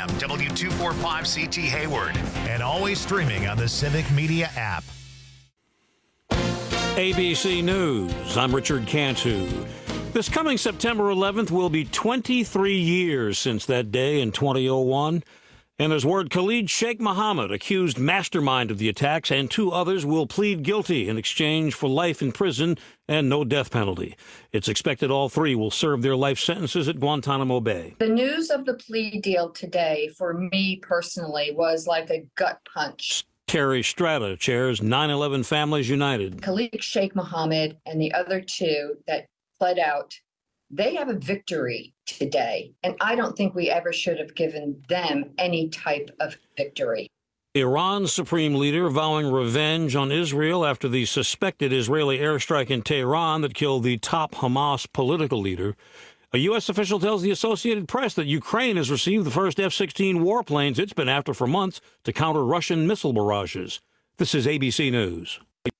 AM, W245CT Hayward, and always streaming on the Civic Media app. ABC News, I'm Richard Cantu. This coming September 11th will be 23 years since that day in 2001. And there's word Khalid Sheikh Mohammed, accused mastermind of the attacks, and 2 others will plead guilty in exchange for life in prison and no death penalty. It's expected all 3 will serve their life sentences at Guantanamo Bay. The news of the plea deal today, for me personally, was like a gut punch. Terry Strata chairs 9/11 Families United. Khalid Sheikh Mohammed and the other 2 that pled out, they have a victory today, and I don't think we ever should have given them any type of victory. Iran's supreme leader vowing revenge on Israel after the suspected Israeli airstrike in Tehran that killed the top Hamas political leader. A U.S. official tells the Associated Press that Ukraine has received the first F-16 warplanes it's been after for months to counter Russian missile barrages. This is ABC News.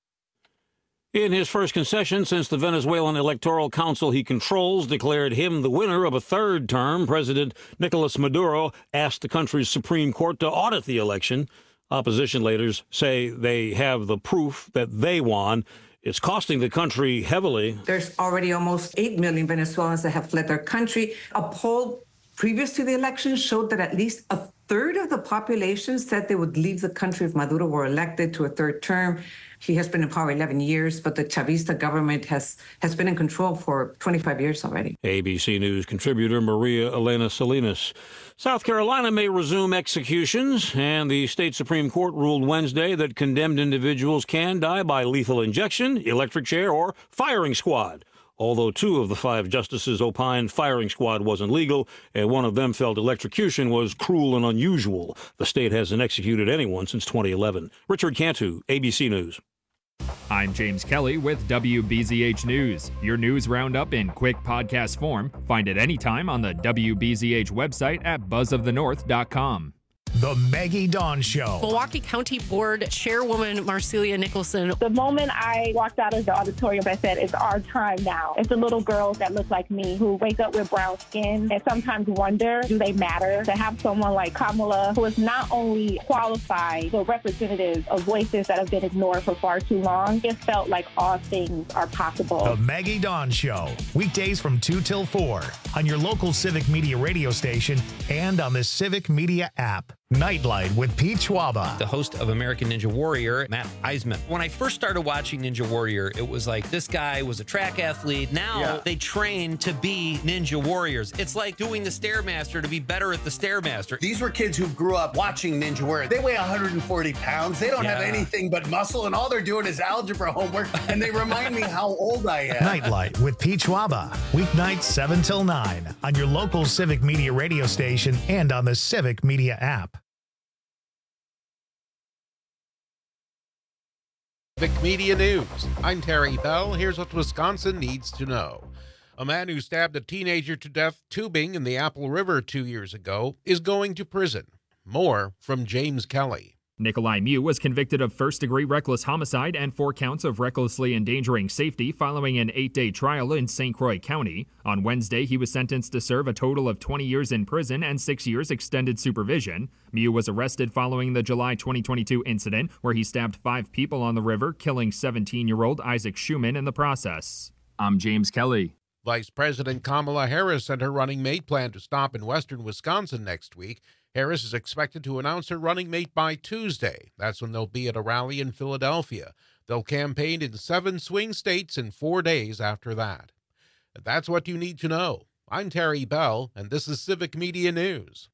In his first concession since the Venezuelan Electoral Council he controls declared him the winner of a 3rd term, President Nicolas Maduro asked the country's Supreme Court to audit the election. Opposition leaders say they have the proof that they won. It's costing the country heavily. There's already almost 8 million Venezuelans that have fled their country. A poll previous to the election showed that at least a third of the population said they would leave the country if Maduro were elected to a 3rd term. He has been in power 11 years, but the Chavista government has been in control for 25 years already. ABC News contributor Maria Elena Salinas. South Carolina may resume executions, and the state Supreme Court ruled Wednesday that condemned individuals can die by lethal injection, electric chair, or firing squad. Although 2 of the 5 justices opined firing squad wasn't legal, and one of them felt electrocution was cruel and unusual. The state hasn't executed anyone since 2011. Richard Cantu, ABC News. I'm James Kelly with WBZH News. Your news roundup in quick podcast form. Find it anytime on the WBZH website at buzzofthenorth.com. The Maggie Dawn Show. Milwaukee County Board Chairwoman Marcelia Nicholson. The moment I walked out of the auditorium, I said, it's our time now. It's the little girls that look like me who wake up with brown skin and sometimes wonder, do they matter? To have someone like Kamala, who is not only qualified, but representative of voices that have been ignored for far too long, it felt like all things are possible. The Maggie Dawn Show. Weekdays from 2 till 4 on your local Civic Media radio station and on the Civic Media app. Nightlight with Pete Schwaba. The host of American Ninja Warrior, Matt Eisman. When I first started watching Ninja Warrior, it was like this guy was a track athlete. Now they train to be Ninja Warriors. It's like doing the Stairmaster to be better at the Stairmaster. These were kids who grew up watching Ninja Warrior. They weigh 140 pounds. They don't have anything but muscle, and all they're doing is algebra homework, and they remind me how old I am. Nightlight with Pete Schwaba. Weeknights 7 till 9 on your local Civic Media radio station and on the Civic Media app. Civic Media News. I'm Terry Bell. Here's what Wisconsin needs to know. A man who stabbed a teenager to death tubing in the Apple River 2 years ago is going to prison. More from James Kelly. Nikolai Mew was convicted of first-degree reckless homicide and 4 counts of recklessly endangering safety following an 8-day trial in St. Croix County. On Wednesday, he was sentenced to serve a total of 20 years in prison and 6 years extended supervision. Mew was arrested following the July 2022 incident where he stabbed 5 people on the river, killing 17-year-old Isaac Schumann in the process. I'm James Kelly. Vice President Kamala Harris and her running mate plan to stop in western Wisconsin next week. Harris is expected to announce her running mate by Tuesday. That's when they'll be at a rally in Philadelphia. They'll campaign in 7 swing states in 4 days after that. And that's what you need to know. I'm Terry Bell, and this is Civic Media News.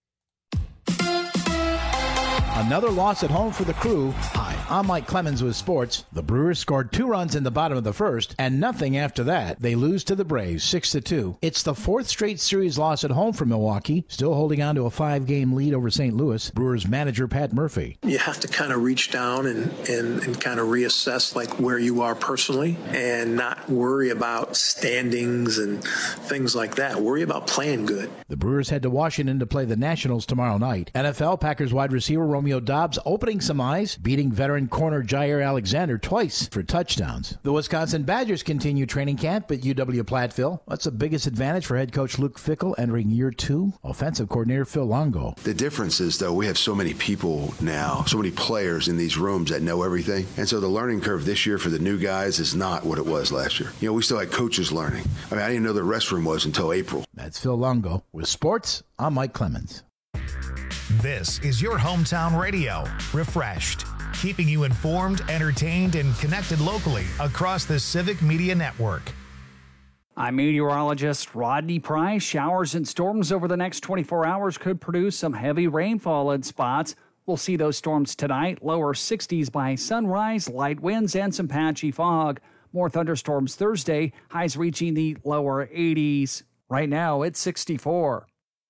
Another loss at home for the Crew. Hi, I'm Mike Clemens with sports. The Brewers scored 2 runs in the bottom of the first and nothing after that. They lose to the Braves 6-2. It's the 4th straight series loss at home for Milwaukee, still holding on to a 5-game lead over St. Louis. Brewers manager Pat Murphy. You have to kind of reach down and kind of reassess like where you are personally and not worry about standings and things like that. Worry about playing good. The Brewers head to Washington to play the Nationals tomorrow night. NFL Packers wide receiver Romeo Doubs opening some eyes, beating veteran return corner Jair Alexander twice for touchdowns. The Wisconsin Badgers continue training camp at UW Platteville. What's the biggest advantage for head coach Luke Fickell entering year 2? Offensive coordinator Phil Longo. The difference is, though, we have so many people now, so many players in these rooms that know everything. And so the learning curve this year for the new guys is not what it was last year. You know, we still had coaches learning. I mean, I didn't know the restroom was until April. That's Phil Longo. With sports, I'm Mike Clemens. This is your hometown radio, Refreshed, keeping you informed, entertained, and connected locally across the Civic Media Network. I'm meteorologist Rodney Price. Showers and storms over the next 24 hours could produce some heavy rainfall in spots. We'll see those storms tonight, lower 60s by sunrise, light winds, and some patchy fog. More thunderstorms Thursday, highs reaching the lower 80s. Right now, it's 64.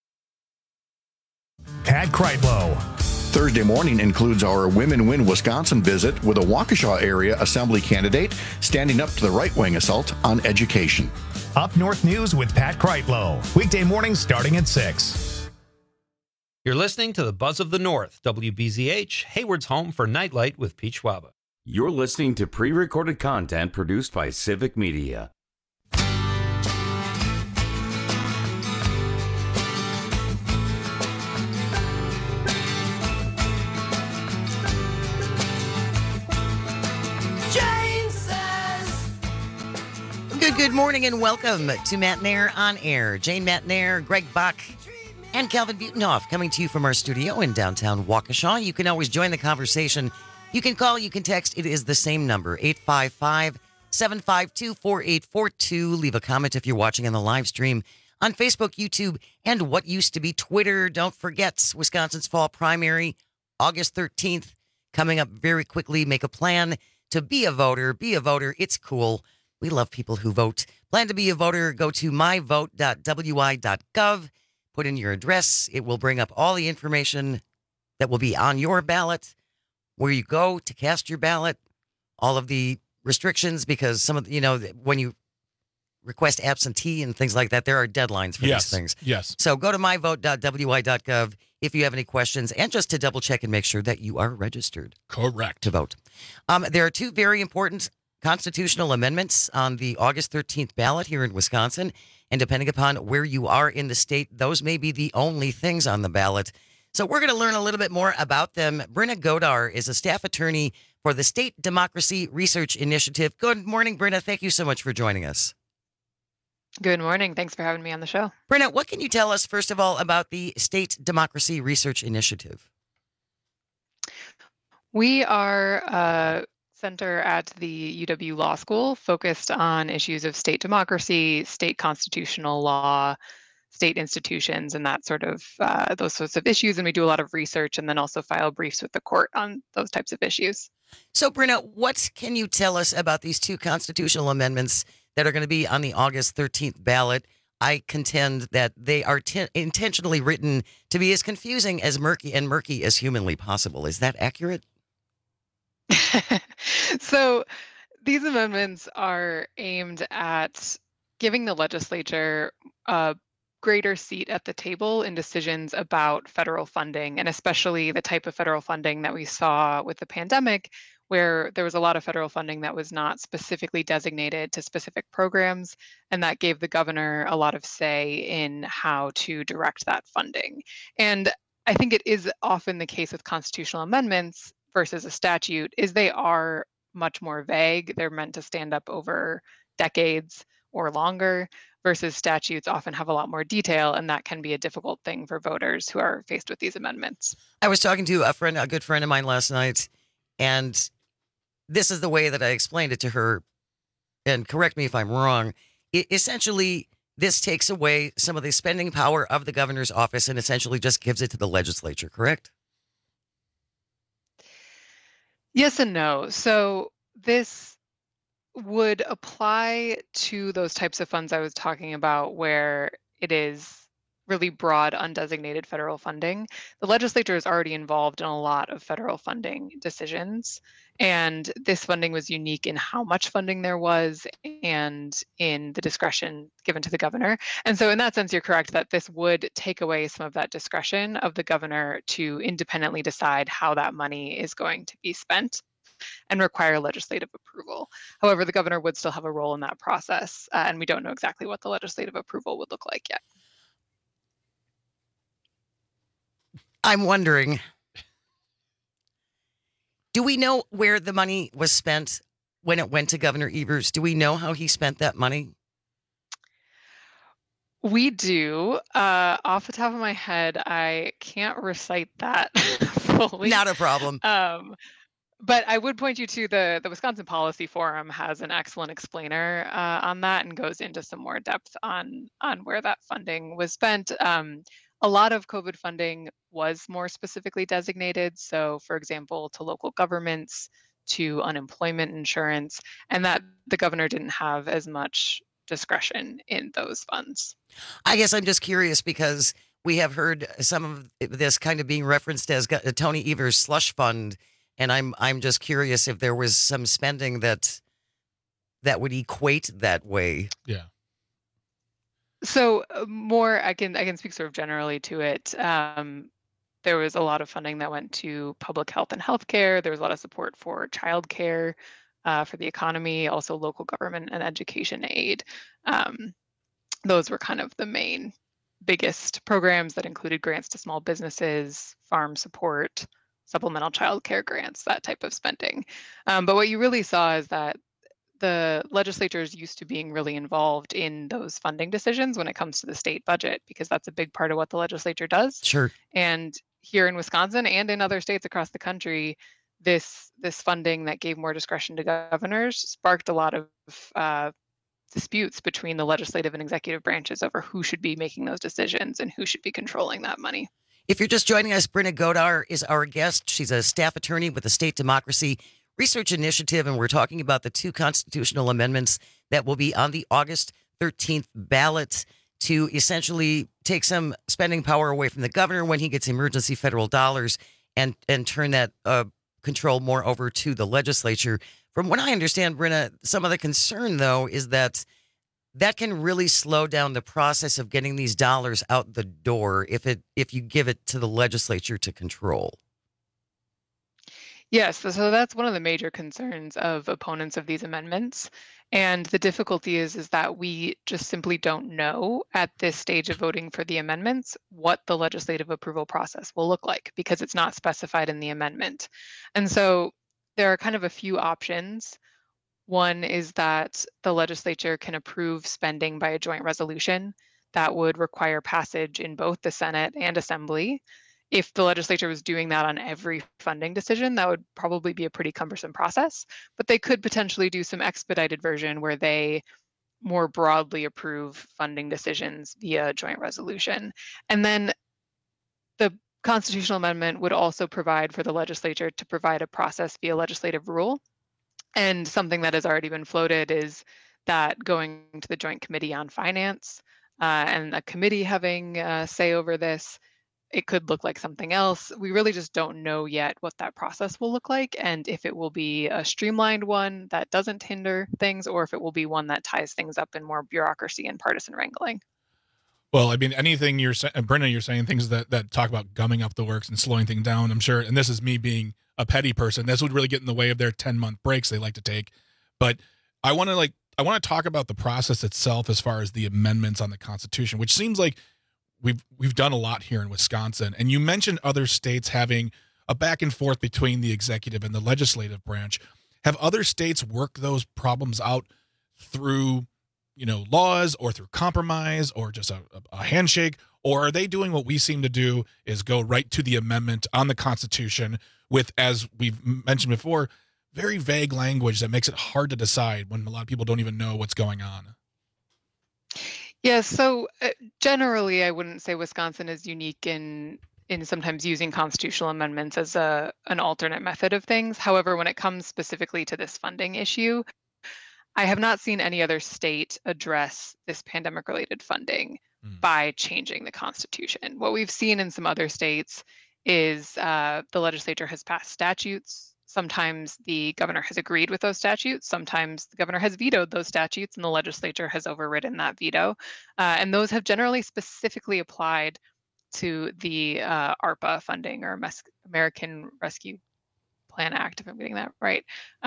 Pat Kreitlow. Thursday morning includes our Women Win Wisconsin visit with a Waukesha area assembly candidate standing up to the right-wing assault on education. Up North News with Pat Kreitlow. Weekday mornings starting at 6. You're listening to the Buzz of the North, WBZH, Hayward's home for Nightlight with Pete Schwaba. You're listening to pre-recorded content produced by Civic Media. Good morning and welcome to Matt Nair on Air. Jane Matt Nair, Greg Bach, and Calvin Butenhoff coming to you from our studio in downtown Waukesha. You can always join the conversation. You can call, you can text. It is the same number, 855-752-4842. Leave a comment if you're watching on the live stream on Facebook, YouTube, and what used to be Twitter. Don't forget Wisconsin's fall primary, August 13th, coming up very quickly. Make a plan to be a voter. Be a voter. It's cool. We love people who vote. Plan to be a voter. Go to myvote.wi.gov. Put in your address. It will bring up all the information that will be on your ballot, where you go to cast your ballot, all of the restrictions, because some of, when you request absentee and things like that, there are deadlines for these things. Yes. So go to myvote.wi.gov if you have any questions, and just to double check and make sure that you are registered. Correct. To vote. There are two very important constitutional amendments on the August 13th ballot here in Wisconsin. And depending upon where you are in the state, those may be the only things on the ballot. So we're going to learn a little bit more about them. Brenna Godar is a staff attorney for the State Democracy Research Initiative. Good morning, Brenna. Thank you so much for joining us. Good morning. Thanks for having me on the show. Brenna, what can you tell us, first of all, about the State Democracy Research Initiative? We are a center at the UW Law School focused on issues of state democracy, state constitutional law, state institutions, and that sort of those sorts of issues. And we do a lot of research and then also file briefs with the court on those types of issues. So, Brenna, what can you tell us about these two constitutional amendments that are going to be on the August 13th ballot? I contend that they are intentionally written to be as confusing as murky as humanly possible. Is that accurate? So these amendments are aimed at giving the legislature a greater seat at the table in decisions about federal funding, and especially the type of federal funding that we saw with the pandemic, where there was a lot of federal funding that was not specifically designated to specific programs, and that gave the governor a lot of say in how to direct that funding. And I think it is often the case with constitutional amendments versus a statute is they are much more vague. They're meant to stand up over decades or longer, versus statutes often have a lot more detail, and that can be a difficult thing for voters who are faced with these amendments. I was talking to a good friend of mine last night, and this is the way that I explained it to her, and correct me if I'm wrong. Essentially, this takes away some of the spending power of the governor's office and essentially just gives it to the legislature, correct? Yes and no. So this would apply to those types of funds I was talking about where it is really broad, undesignated federal funding. The legislature is already involved in a lot of federal funding decisions, and this funding was unique in how much funding there was and in the discretion given to the governor. And so in that sense, you're correct that this would take away some of that discretion of the governor to independently decide how that money is going to be spent. and require legislative approval. However, the governor would still have a role in that process, and we don't know exactly what the legislative approval would look like yet. I'm wondering, do we know where the money was spent when it went to Governor Evers? Do we know how he spent that money? We do. Off the top of my head, I can't recite that fully. Not a problem. But I would point you to the Wisconsin Policy Forum has an excellent explainer on that and goes into some more depth on where that funding was spent. A lot of COVID funding was more specifically designated. So, for example, to local governments, to unemployment insurance, and that the governor didn't have as much discretion in those funds. I guess I'm just curious because we have heard some of this kind of being referenced as Tony Evers' slush fund, and I'm just curious if there was some spending that would equate that way. Yeah. So more, I can speak sort of generally to it. There was a lot of funding that went to public health and healthcare. There was a lot of support for childcare, for the economy, also local government and education aid. Those were kind of the biggest programs that included grants to small businesses, farm support, supplemental childcare grants, that type of spending. But what you really saw is that the legislature is used to being really involved in those funding decisions when it comes to the state budget, because that's a big part of what the legislature does. Sure. And here in Wisconsin and in other states across the country, this funding that gave more discretion to governors sparked a lot of disputes between the legislative and executive branches over who should be making those decisions and who should be controlling that money. If you're just joining us, Brenna Godar is our guest. She's a staff attorney with the State Democracy Research Initiative, and we're talking about the two constitutional amendments that will be on the August 13th ballot to essentially take some spending power away from the governor when he gets emergency federal dollars and turn that control more over to the legislature. From what I understand, Brenna, some of the concern, though, is that can really slow down the process of getting these dollars out the door if you give it to the legislature to control. Yes, so that's one of the major concerns of opponents of these amendments. And the difficulty is that we just simply don't know at this stage of voting for the amendments what the legislative approval process will look like, because it's not specified in the amendment. And so there are kind of a few options. One is that the legislature can approve spending by a joint resolution that would require passage in both the Senate and Assembly. If the legislature was doing that on every funding decision, that would probably be a pretty cumbersome process, but they could potentially do some expedited version where they more broadly approve funding decisions via joint resolution. And then the constitutional amendment would also provide for the legislature to provide a process via legislative rule. And something that has already been floated is that going to the Joint Committee on Finance and a committee having say over this, it could look like something else. We really just don't know yet what that process will look like, and if it will be a streamlined one that doesn't hinder things, or if it will be one that ties things up in more bureaucracy and partisan wrangling. Well, I mean, anything you're saying, Brenna, you're saying things that talk about gumming up the works and slowing things down, I'm sure, and this is me being a petty person, this would really get in the way of their 10-month breaks they like to take. But I want to talk about the process itself as far as the amendments on the Constitution, which seems like we've done a lot here in Wisconsin. And you mentioned other states having a back and forth between the executive and the legislative branch. Have other states worked those problems out through, laws or through compromise or just a handshake? Or are they doing what we seem to do, is go right to the amendment on the Constitution with, as we've mentioned before, very vague language that makes it hard to decide when a lot of people don't even know what's going on? Yeah, so generally, I wouldn't say Wisconsin is unique in sometimes using constitutional amendments as an alternate method of things. However, when it comes specifically to this funding issue, I have not seen any other state address this pandemic-related funding by changing the Constitution. What we've seen in some other states is the legislature has passed statutes. Sometimes the governor has agreed with those statutes. Sometimes the governor has vetoed those statutes and the legislature has overridden that veto. And those have generally specifically applied to the ARPA funding, or American Rescue Plan Act, if I'm getting that right.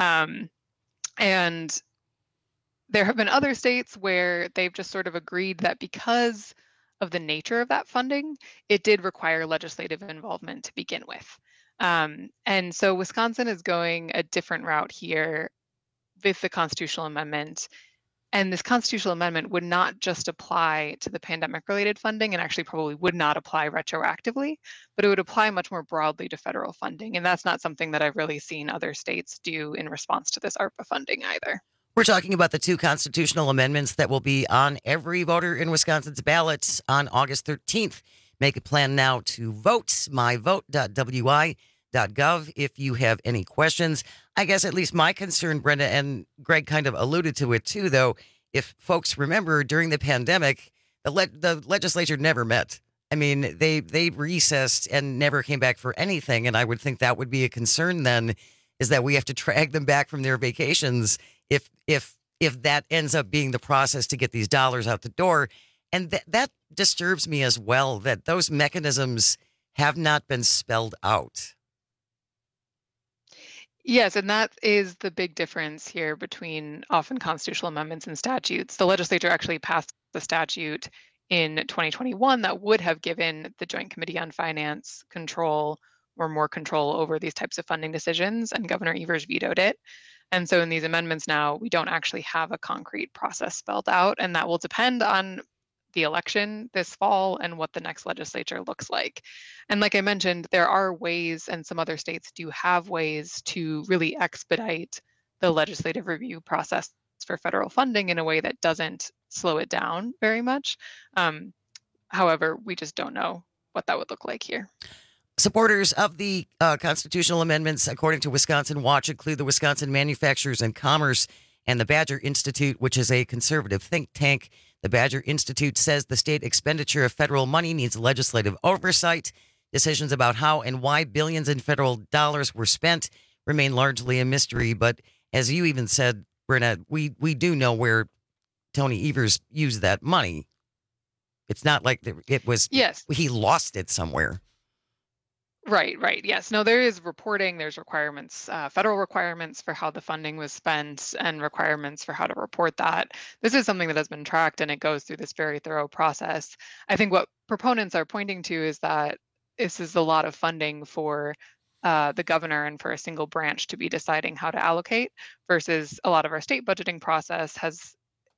And there have been other states where they've just sort of agreed that because of the nature of that funding, it did require legislative involvement to begin with. And so Wisconsin is going a different route here with the constitutional amendment. And this constitutional amendment would not just apply to the pandemic-related funding, and actually probably would not apply retroactively, but it would apply much more broadly to federal funding. And that's not something that I've really seen other states do in response to this ARPA funding either. We're talking about the two constitutional amendments that will be on every voter in Wisconsin's ballots on August 13th. Make a plan now to vote. myvote.wi.gov if you have any questions. I guess at least my concern, Brenda, and Greg kind of alluded to it too, though, if folks remember during the pandemic, the legislature never met. I mean, they recessed and never came back for anything. And I would think that would be a concern then, is that we have to drag them back from their vacations if that ends up being the process to get these dollars out the door. And that disturbs me as well, that those mechanisms have not been spelled out. Yes, and that is the big difference here between often constitutional amendments and statutes. The legislature actually passed the statute in 2021 that would have given the Joint Committee on Finance control or more control over these types of funding decisions, and Governor Evers vetoed it. And so in these amendments now, we don't actually have a concrete process spelled out, and that will depend on the election this fall and what the next legislature looks like. And like I mentioned, there are ways, and some other states do have ways to really expedite the legislative review process for federal funding in a way that doesn't slow it down very much. However, we just don't know what that would look like here. Supporters of the constitutional amendments, according to Wisconsin Watch, include the Wisconsin Manufacturers and Commerce and the Badger Institute, which is a conservative think tank. The Badger Institute says the state expenditure of federal money needs legislative oversight. Decisions about how and why billions in federal dollars were spent remain largely a mystery. But as you even said, Brenna, we do know where Tony Evers used that money. It's not like it was, yes, he lost it somewhere. Right. Yes. No, there is reporting. There's requirements, federal requirements for how the funding was spent and requirements for how to report that. This is something that has been tracked, and it goes through this very thorough process. I think what proponents are pointing to is that this is a lot of funding for the governor and for a single branch to be deciding how to allocate, versus a lot of our state budgeting process has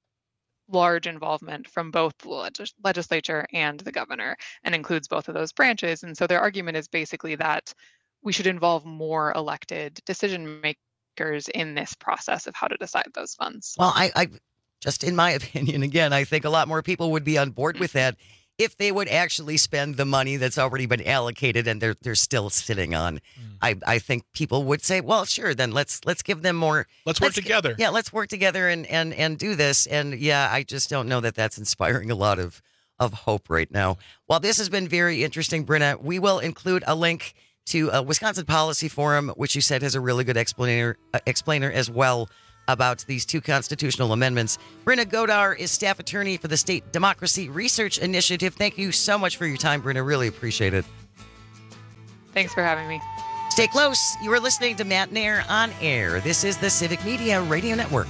large involvement from both the legislature and the governor, and includes both of those branches. And so their argument is basically that we should involve more elected decision makers in this process of how to decide those funds. Well, I just, in my opinion, again, I think a lot more people would be on board with that if they would actually spend the money that's already been allocated and they're still sitting on. I think people would say, well, sure, then let's give them more. Let's work together. Yeah, let's work together and do this. And yeah, I just don't know that that's inspiring a lot of hope right now. Well, this has been very interesting, Brenna. We will include a link to a Wisconsin Policy Forum, which you said has a really good explainer as well about these two constitutional amendments. Brenna Godar is staff attorney for the State Democracy Research Initiative. Thank you so much for your time, Brenna. Really appreciate it. Thanks for having me. Stay close. You are listening to Matt Nair on Air. This is the Civic Media Radio Network.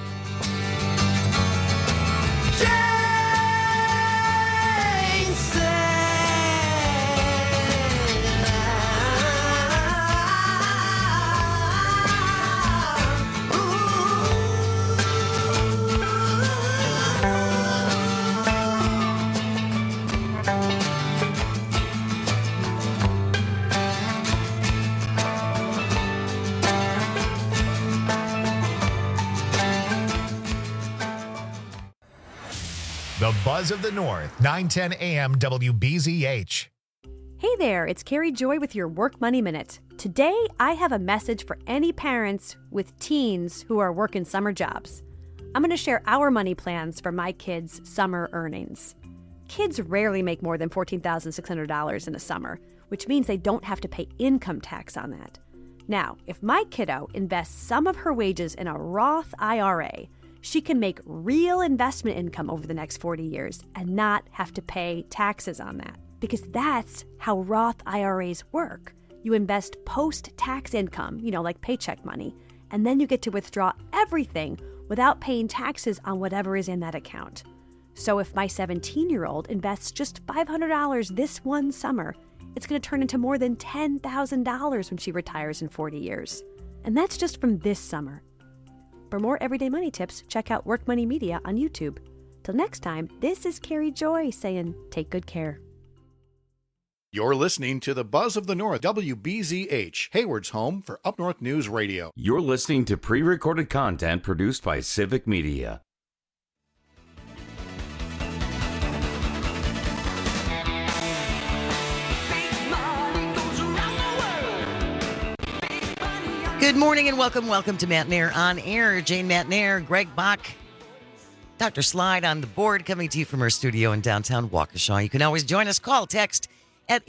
The Buzz of the North, 910 AM WBZH. Hey there, it's Carrie Joy with your Work Money Minute. Today, I have a message for any parents with teens who are working summer jobs. I'm going to share our money plans for my kids' summer earnings. Kids rarely make more than $14,600 in a summer, which means they don't have to pay income tax on that. Now, if my kiddo invests some of her wages in a Roth IRA, she can make real investment income over the next 40 years and not have to pay taxes on that. Because that's how Roth IRAs work. You invest post-tax income, like paycheck money, and then you get to withdraw everything without paying taxes on whatever is in that account. So if my 17-year-old invests just $500 this one summer, it's going to turn into more than $10,000 when she retires in 40 years. And that's just from this summer. For more everyday money tips, check out Work Money Media on YouTube. Till next time, this is Carrie Joy saying, take good care. You're listening to the Buzz of the North, WBZH, Hayward's home for Up North News Radio. You're listening to pre-recorded content produced by Civic Media. Good morning and welcome to Matt Nair on Air. Jane Matt Nair, Greg Bach, Dr. Slide on the board, coming to you from our studio in downtown Waukesha. You can always join us. Call, text at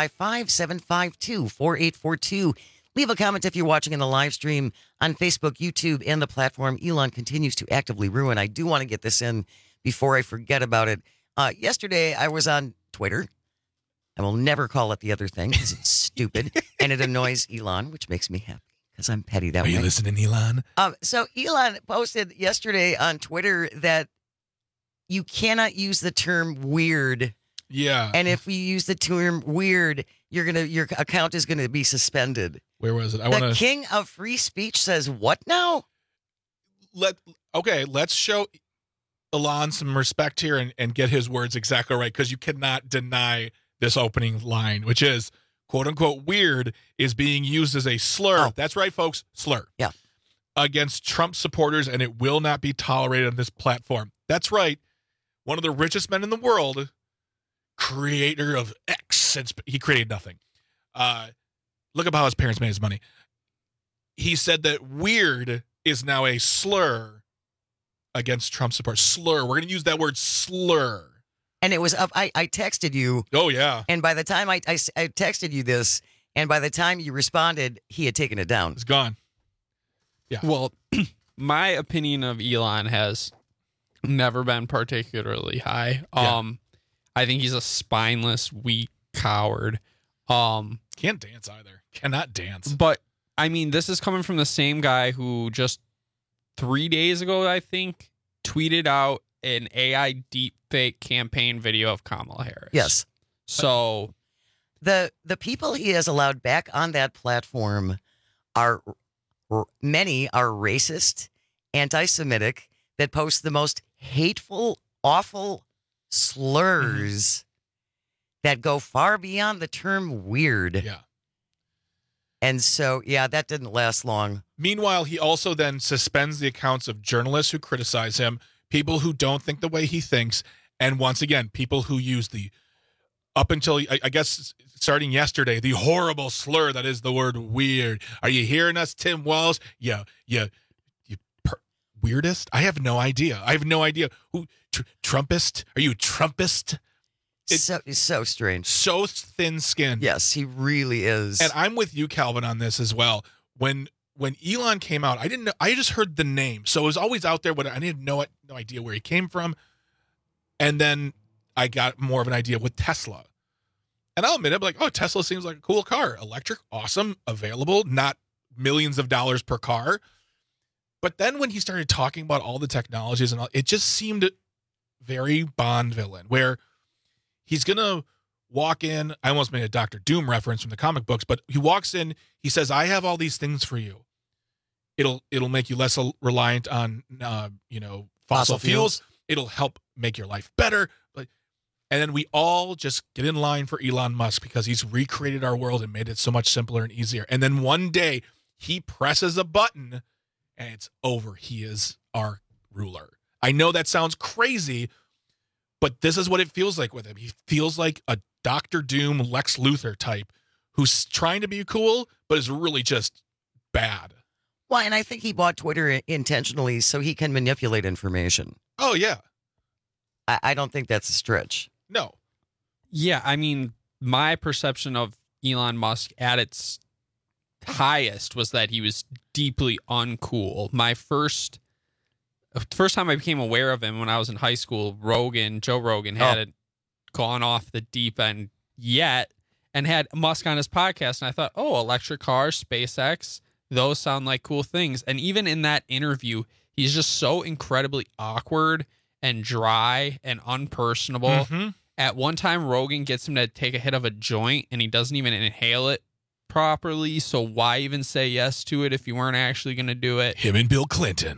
855-752-4842. Leave a comment if you're watching in the live stream on Facebook, YouTube, and the platform Elon continues to actively ruin. I do want to get this in before I forget about it. Yesterday, I was on Twitter. I will never call it the other thing because it's stupid and it annoys Elon, which makes me happy because I'm petty that way. Are you listening, Elon? So Elon posted yesterday on Twitter that you cannot use the term weird. Yeah. And if we use the term weird, your account is gonna be suspended. Where was it? The king of free speech says what now? Let's show Elon some respect here and get his words exactly right, because you cannot deny this opening line, which is quote unquote weird, is being used as a slur. That's right, folks. Slur. Yeah. Against Trump supporters, and it will not be tolerated on this platform. That's right. One of the richest men in the world, creator of X, he created nothing. Look up how his parents made his money. He said that weird is now a slur against Trump support. Slur. We're going to use that word slur. And it was up. I texted you. Oh, yeah. And by the time I texted you this, and by the time you responded, he had taken it down. It's gone. Yeah. Well, my opinion of Elon has never been particularly high. I think he's a spineless, weak coward. Can't dance either. Cannot dance. But I mean, this is coming from the same guy who just 3 days ago, I think, tweeted out an AI deepfake campaign video of Kamala Harris. Yes. So the people he has allowed back on that platform many are racist, anti-Semitic, that post the most hateful, awful slurs that go far beyond the term weird. Yeah. And so, yeah, that didn't last long. Meanwhile, he also then suspends the accounts of journalists who criticize him, people who don't think the way he thinks, and once again, people who use up until, I guess, starting yesterday, the horrible slur that is the word weird. Are you hearing us, Tim Walz? Yeah. Weirdest? I have no idea. Who? Trumpist? Are you a Trumpist? It's so strange. So thin-skinned. Yes, he really is. And I'm with you, Calvin, on this as well. When Elon came out, I didn't know. I just heard the name, so it was always out there, but I had no idea where he came from. And then I got more of an idea with Tesla. And I'll admit it, like, oh, Tesla seems like a cool car. Electric, awesome, available, not millions of dollars per car. But then when he started talking about all the technologies and all, it just seemed very Bond villain, where he's going to walk in. I almost made a Dr. Doom reference from the comic books, but he walks in, he says, I have all these things for you. It'll make you less reliant on, fossil fuels. It'll help make your life better. And then we all just get in line for Elon Musk because he's recreated our world and made it so much simpler and easier. And then one day he presses a button and it's over. He is our ruler. I know that sounds crazy, but this is what it feels like with him. He feels like a Dr. Doom, Lex Luthor type who's trying to be cool, but is really just bad. Well, and I think he bought Twitter intentionally so he can manipulate information. Oh, yeah. I don't think that's a stretch. No. Yeah, I mean, my perception of Elon Musk at its highest was that he was deeply uncool. My first time I became aware of him when I was in high school, Joe Rogan hadn't gone off the deep end yet. and had Musk on his podcast. And I thought, oh, electric cars, SpaceX, those sound like cool things. And even in that interview, he's just so incredibly awkward and dry and unpersonable. Mm-hmm. At one time, Rogan gets him to take a hit of a joint, and he doesn't even inhale it properly. So why even say yes to it if you weren't actually going to do it? Him and Bill Clinton.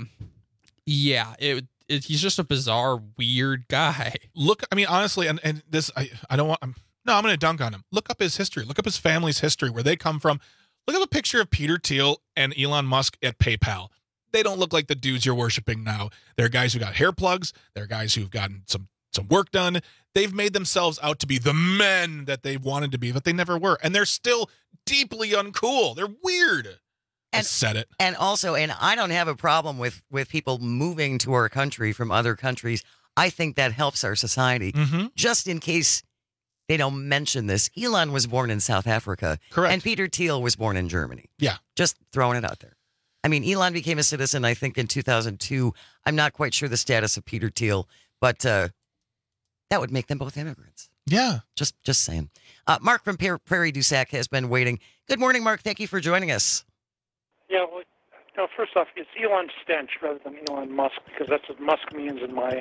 Yeah, he's just a bizarre, weird guy. Look, I mean, honestly, and this, I don't want, I'm going to dunk on him. Look up his history. Look up his family's history, where they come from. Look up a picture of Peter Thiel and Elon Musk at PayPal. They don't look like the dudes you're worshiping now. They're guys who got hair plugs. They're guys who've gotten some work done. They've made themselves out to be the men that they wanted to be, but they never were. And they're still deeply uncool. They're weird. I said it. And also, and I don't have a problem with people moving to our country from other countries. I think that helps our society. Mm-hmm. Just in case they don't mention this, Elon was born in South Africa. Correct. And Peter Thiel was born in Germany. Yeah. Just throwing it out there. I mean, Elon became a citizen, I think, in 2002. I'm not quite sure the status of Peter Thiel, but that would make them both immigrants. Yeah. Just saying. Mark from Prairie du Sac has been waiting. Good morning, Mark. Thank you for joining us. Yeah, well, first off, it's Elon Stench rather than Elon Musk, because that's what Musk means in my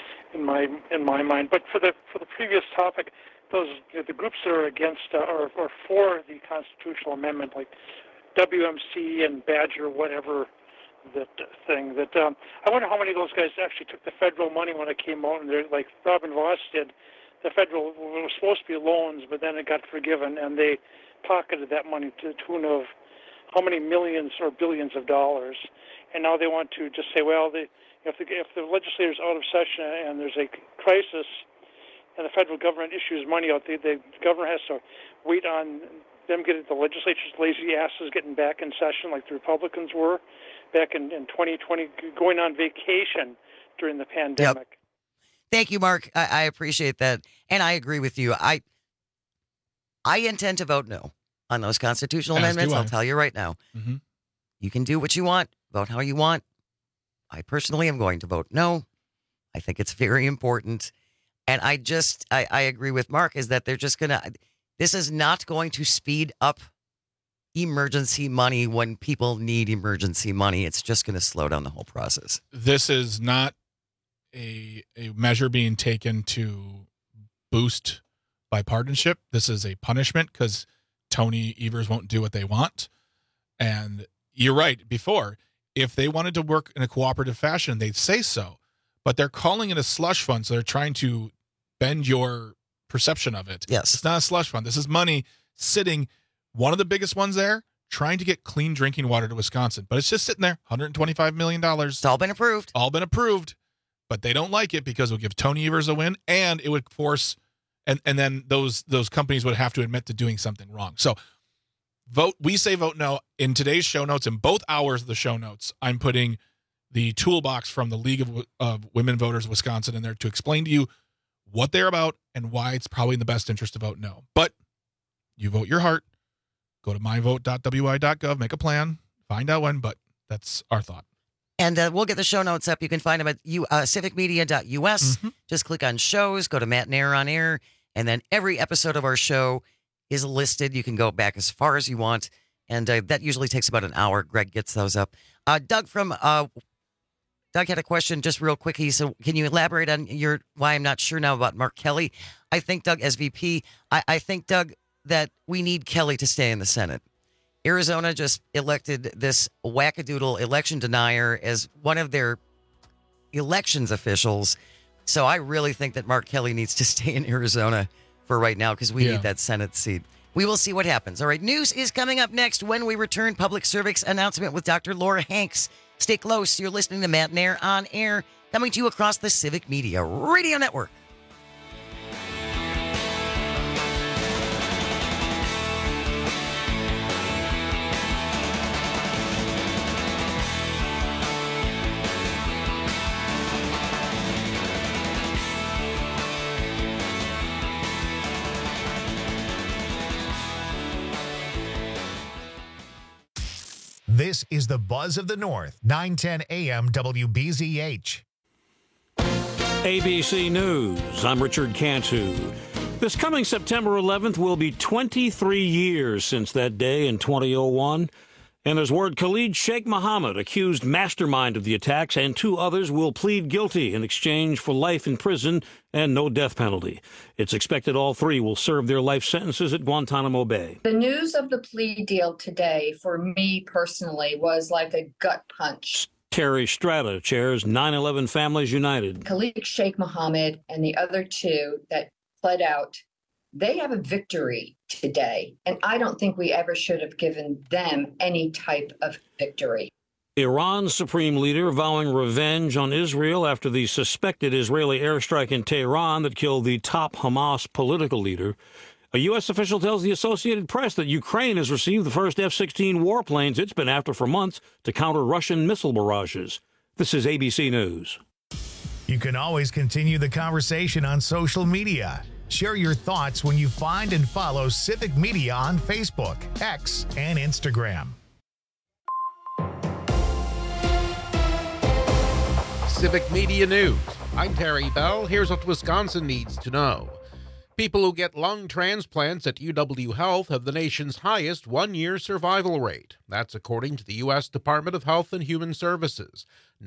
mind. But for the previous topic, the groups that are against or for the constitutional amendment, like WMC and Badger, whatever that thing, I wonder how many of those guys actually took the federal money when it came out, and they're like Robin Voss did. The federal it was supposed to be loans, but then it got forgiven, and they pocketed that money to the tune of how many millions or billions of dollars, and now they want to just say, well, if the legislator's out of session and there's a crisis, and the federal government issues money out, the governor has to wait on them getting the legislature's lazy asses getting back in session, like the Republicans were back in 2020, going on vacation during the pandemic. Yep. Thank you, Mark. I appreciate that, and I agree with you. I intend to vote no on those constitutional amendments. I'll tell you right now. Mm-hmm. You can do what you want, vote how you want. I personally am going to vote no. I think it's very important. And I agree with Mark, is that they're just going to, this is not going to speed up emergency money when people need emergency money. It's just going to slow down the whole process. This is not a measure being taken to boost bipartisanship. This is a punishment because Tony Evers won't do what they want. And you're right. Before, if they wanted to work in a cooperative fashion, they'd say so. But they're calling it a slush fund, so they're trying to bend your perception of it. Yes. It's not a slush fund. This is money sitting, one of the biggest ones there, trying to get clean drinking water to Wisconsin. But it's just sitting there, $125 million. It's all been approved. All been approved. But they don't like it because it will give Tony Evers a win, and it would force, and then those companies would have to admit to doing something wrong. So we say vote no. In today's show notes, in both hours of the show notes, I'm putting the toolbox from the League of Women Voters of Wisconsin in there to explain to you what they're about and why it's probably in the best interest to vote no. But you vote your heart. Go to myvote.wi.gov, make a plan, find out when, but that's our thought. And we'll get the show notes up. You can find them at civicmedia.us. Mm-hmm. Just click on shows, go to Matt and Air on Air, and then every episode of our show is listed. You can go back as far as you want, and that usually takes about an hour. Greg gets those up. Doug had a question just real quick. So can you elaborate on why I'm not sure now about Mark Kelly? I think, Doug, as VP, I think, Doug, that we need Kelly to stay in the Senate. Arizona just elected this wackadoodle election denier as one of their elections officials. So I really think that Mark Kelly needs to stay in Arizona for right now because we need that Senate seat. We will see what happens. All right, news is coming up next when we return. Public service announcement with Dr. Laura Hanks. Stay close. You're listening to Matt and Air on Air, coming to you across the Civic Media Radio Network. This is the Buzz of the North, 910 AM WBZH. ABC News. I'm Richard Cantu. This coming September 11th will be 23 years since that day in 2001. And there's word Khalid Sheikh Mohammed, accused mastermind of the attacks, and 2 others will plead guilty in exchange for life in prison and no death penalty. It's expected all 3 will serve their life sentences at Guantanamo Bay. The news of the plea deal today, for me personally, was like a gut punch. Terry Strata chairs 9/11 Families United. Khalid Sheikh Mohammed and the other 2 that pled out, they have a victory today, and I don't think we ever should have given them any type of victory. Iran's supreme leader vowing revenge on Israel after the suspected Israeli airstrike in Tehran that killed the top Hamas political leader. A U.S. official tells the Associated Press that Ukraine has received the first F-16 warplanes it's been after for months to counter Russian missile barrages. This is ABC News. You can always continue the conversation on social media. Share your thoughts when you find and follow Civic Media on Facebook, X, and Instagram. Civic Media News. I'm Terry Bell. Here's what Wisconsin needs to know. People who get lung transplants at UW Health have the nation's highest one-year survival rate. That's according to the U.S. Department of Health and Human Services.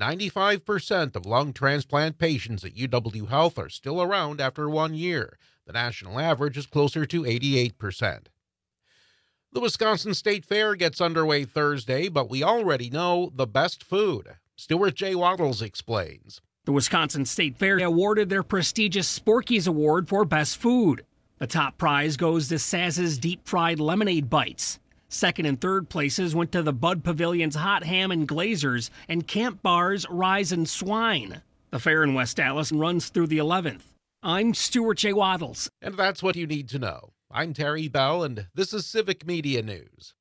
95% of lung transplant patients at UW Health are still around after 1 year. The national average is closer to 88%. The Wisconsin State Fair gets underway Thursday, but we already know the best food. Stuart J. Waddles explains. The Wisconsin State Fair awarded their prestigious Sporky's Award for Best Food. The top prize goes to Saz's Deep Fried Lemonade Bites. Second and third places went to the Bud Pavilion's Hot Ham and Glazers and Camp Bar's Rise and Swine. The fair in West Allis runs through the 11th. I'm Stuart J. Waddles. And that's what you need to know. I'm Terry Bell, and this is Civic Media News.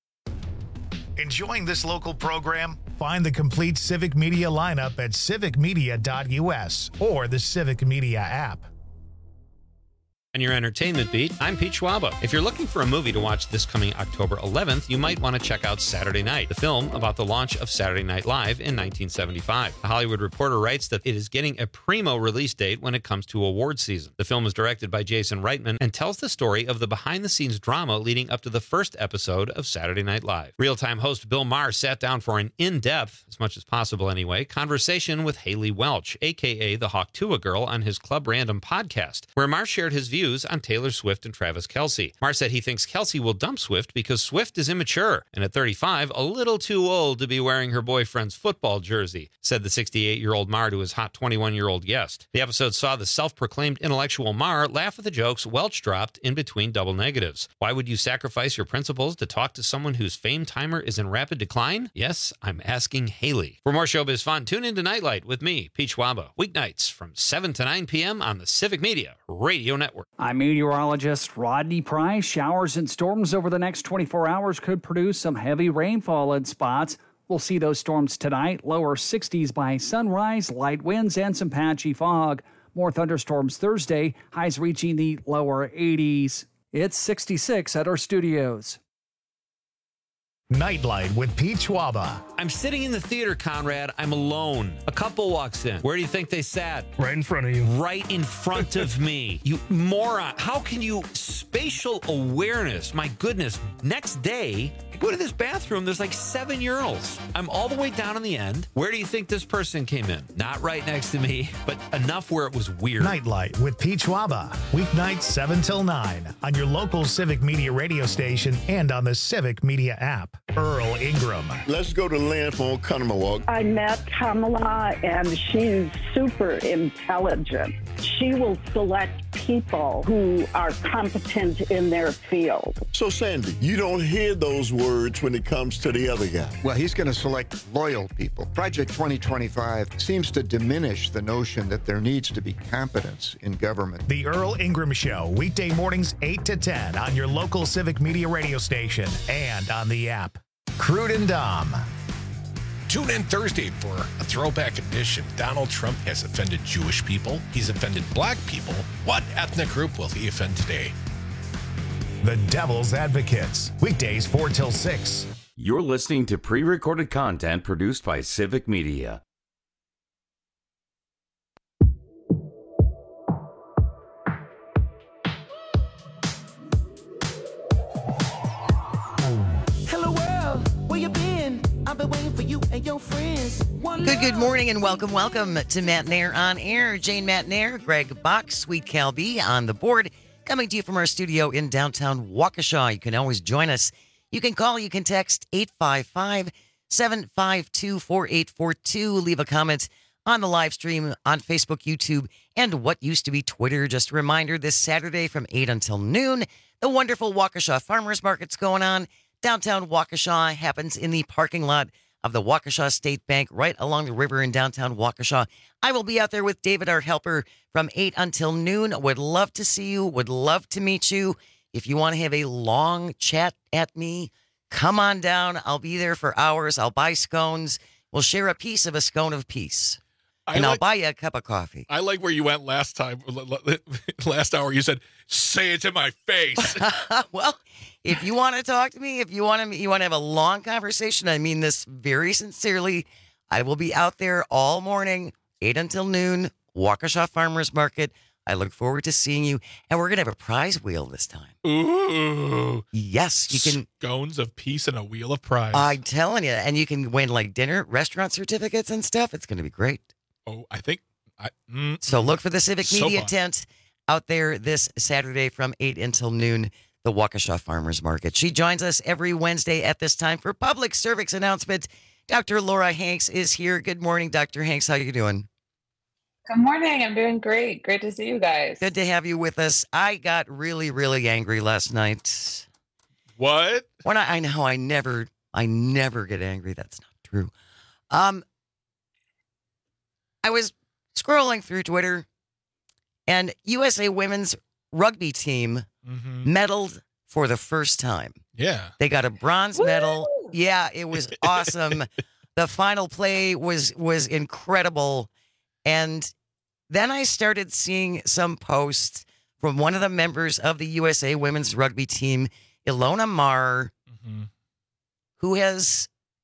Enjoying this local program? Find the complete Civic Media lineup at civicmedia.us or the Civic Media app. On your entertainment beat, I'm Pete Schwaba. If you're looking for a movie to watch this coming October 11th, you might want to check out Saturday Night, the film about the launch of Saturday Night Live in 1975. The Hollywood Reporter writes that it is getting a primo release date when it comes to award season. The film is directed by Jason Reitman and tells the story of the behind-the-scenes drama leading up to the first episode of Saturday Night Live. Real-time host Bill Maher sat down for an in-depth, as much as possible anyway, conversation with Haley Welch, a.k.a. the Hawktua Girl, on his Club Random podcast, where Maher shared his views on Taylor Swift and Travis Kelce. Maher said he thinks Kelce will dump Swift because Swift is immature and at 35, a little too old to be wearing her boyfriend's football jersey, said the 68-year-old Maher to his hot 21-year-old guest. The episode saw the self-proclaimed intellectual Maher laugh at the jokes Welch dropped in between double negatives. Why would you sacrifice your principles to talk to someone whose fame timer is in rapid decline? Yes, I'm asking Haley. For more showbiz fun, tune into Nightlight with me, Pete Schwaba, weeknights from 7 to 9 p.m. on the Civic Media Radio Network. I'm meteorologist Rodney Price. Showers and storms over the next 24 hours could produce some heavy rainfall in spots. We'll see those storms tonight, lower 60s by sunrise, light winds, and some patchy fog. More thunderstorms Thursday, highs reaching the lower 80s. It's 66 at our studios. Nightlight with Pete Schwaba. I'm sitting in the theater, Conrad. I'm alone. A couple walks in. Where do you think they sat? Right in front of you. Right in front of me. You moron. How can you... Spatial awareness. My goodness. Next day, I go to this bathroom. There's like 7 urinals. I'm all the way down in the end. Where do you think this person came in? Not right next to me, but enough where it was weird. Nightlight with Pete Schwaba. Weeknights 7 till 9 on your local Civic Media radio station and on the Civic Media app. Earl Ingram. Let's go to Lynn from Oconomowoc. I met Kamala, and she's super intelligent. She will select people who are competent in their field. So, Sandy, you don't hear those words when it comes to the other guy. Well, he's going to select loyal people. Project 2025 seems to diminish the notion that there needs to be competence in government. The Earl Ingram Show, weekday mornings 8 to 10 on your local Civic Media radio station and on the app. Crude and Dom. Tune in Thursday for a throwback edition. Donald Trump has offended Jewish people. He's offended black people. What ethnic group will he offend today? The Devil's Advocates. Weekdays 4 till 6. You're listening to pre-recorded content produced by Civic Media. Good morning and welcome to Matt Nair on Air. Jane Matt Nair, Greg Bach, Sweet Cal B on the board, coming to you from our studio in downtown Waukesha. You can always join us. You can call, you can text 855-752-4842. Leave a comment on the live stream on Facebook, YouTube, and what used to be Twitter. Just a reminder, this Saturday from 8 until noon, the wonderful Waukesha Farmers Market's going on. Downtown Waukesha happens in the parking lot of the Waukesha State Bank right along the river in downtown Waukesha. I will be out there with David, our helper, from 8 until noon. Would love to see you. Would love to meet you. If you want to have a long chat at me, come on down. I'll be there for hours. I'll buy scones. We'll share a piece of a scone of peace. And I'll buy you a cup of coffee. I like where you went last time. Last hour, you said, "Say it to my face." Well, if you want to talk to me, if you want to have a long conversation, I mean this very sincerely. I will be out there all morning, 8 until noon, Waukesha Farmers Market. I look forward to seeing you, and we're gonna have a prize wheel this time. Ooh, yes, you can scones of peace and a wheel of prize. I'm telling you, and you can win like dinner, restaurant certificates, and stuff. It's gonna be great. Oh, I think. So look for the Civic Media tent out there this Saturday from 8 until noon, the Waukesha Farmers Market. She joins us every Wednesday at this time for public service announcement. Dr. Laura Hanks is here. Good morning, Dr. Hanks. How you doing? Good morning. I'm doing great. Great to see you guys. Good to have you with us. I got really, really angry last night. What? When I know I never get angry. That's not true. I was scrolling through Twitter, and USA Women's Rugby team medaled for the first time. Yeah. They got a bronze medal. Yeah, it was awesome. The final play was incredible. And then I started seeing some posts from one of the members of the USA Women's Rugby team, Ilona Marr, who has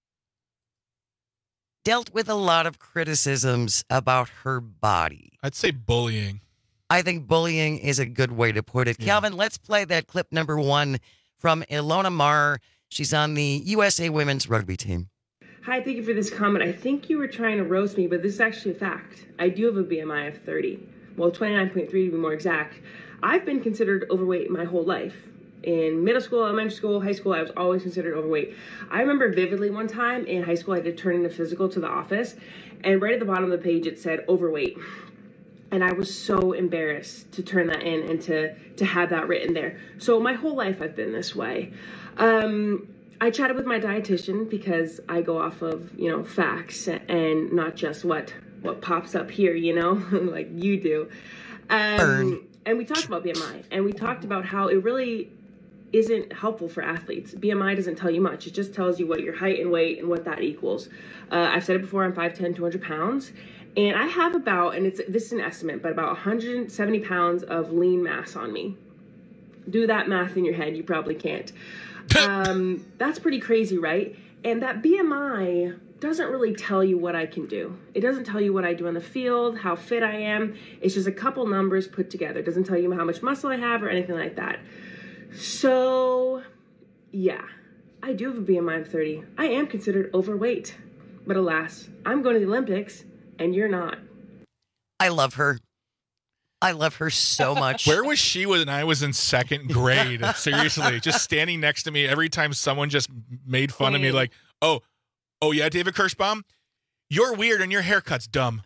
dealt with a lot of criticisms about her body. I'd say bullying. I think bullying is a good way to put it. Yeah. Calvin, let's play that clip number 1 from Ilona Marr. She's on the USA Women's Rugby team. Hi, thank you for this comment. I think you were trying to roast me, but this is actually a fact. I do have a BMI of 30. Well, 29.3 to be more exact. I've been considered overweight my whole life. In middle school, elementary school, high school, I was always considered overweight. I remember vividly one time in high school, I did turn in a physical to the office, and right at the bottom of the page, it said overweight. And I was so embarrassed to turn that in and to have that written there. So my whole life, I've been this way. I chatted with my dietitian because I go off of, facts and not just what pops up here, like you do. And we talked about BMI, and we talked about how it really isn't helpful for athletes. BMI doesn't tell you much. It just tells you what your height and weight and what that equals. I've said it before, I'm 5'10", 200 pounds. And I have about, and this is an estimate, but about 170 pounds of lean mass on me. Do that math in your head. You probably can't. That's pretty crazy, right? And that BMI doesn't really tell you what I can do. It doesn't tell you what I do on the field, how fit I am. It's just a couple numbers put together. It doesn't tell you how much muscle I have or anything like that. So, yeah, I do have a BMI of 30. I am considered overweight. But alas, I'm going to the Olympics, and you're not. I love her. I love her so much. Where was she when I was in second grade? Seriously, just standing next to me every time someone just made fun of me, like, oh yeah, David Kirschbaum, you're weird and your haircut's dumb.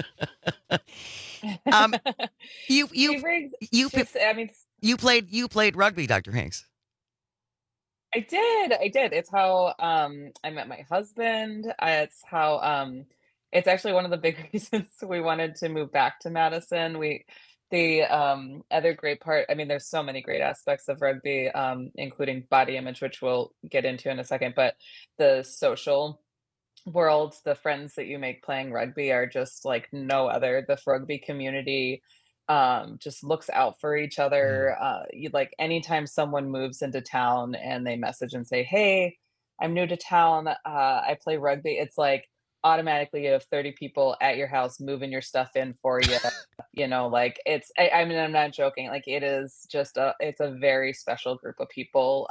You played rugby, Dr. Hanks. I did. It's how I met my husband. It's how it's actually one of the big reasons we wanted to move back to Madison. The other great part, there's so many great aspects of rugby, including body image, which we'll get into in a second, but the social world, the friends that you make playing rugby are just like no other. The rugby community just looks out for each other. Anytime someone moves into town and they message and say, hey, I'm new to town, I play rugby, it's like automatically you have 30 people at your house moving your stuff in for you. Like I mean, I'm not joking. Like it is just it's a very special group of people.